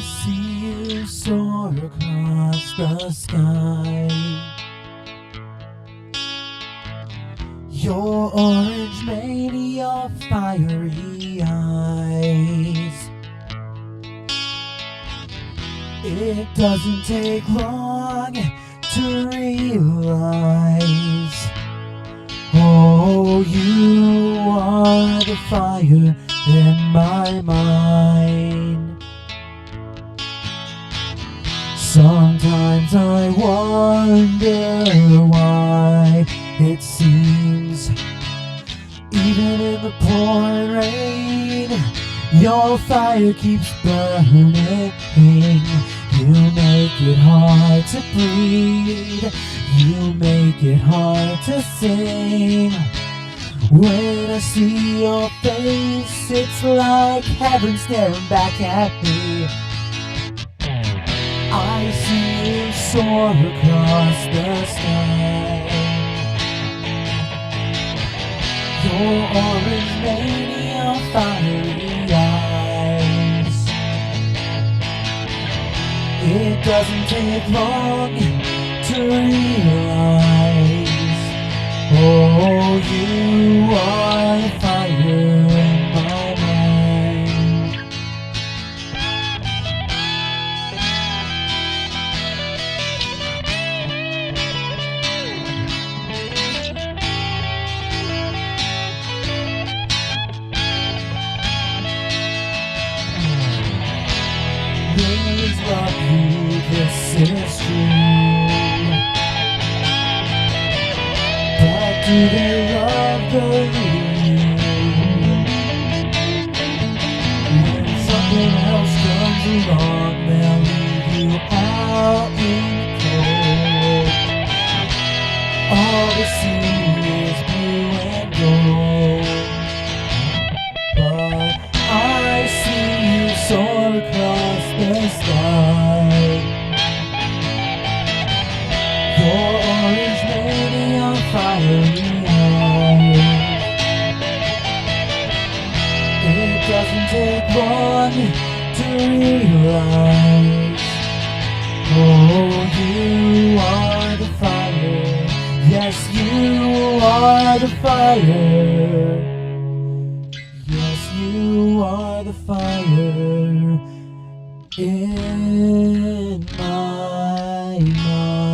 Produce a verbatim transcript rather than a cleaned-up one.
see you soar across the sky. Your orange mane, your fiery eyes. It doesn't take long to realize, oh, you are the fire in my mind. Sometimes I wonder why it seems, even in the pouring rain, your fire keeps burning. You make it hard to breathe, you make it hard to sing. When I see your face, it's like heaven staring back at me. I see you soar across the sky. Your orange mane, your fiery eyes. It doesn't take long to realize, oh, you are the fire in my mind. Millions love you, this is true, but do they love the you? When something else comes along, they'll leave you out in the cold. All they see is blue and gold, but I see you soar across the sky. Your orange mane, your fiery eyes. It doesn't take long to realize, oh, you are the fire. Yes, you are the fire. Yes, you are the fire in my mind.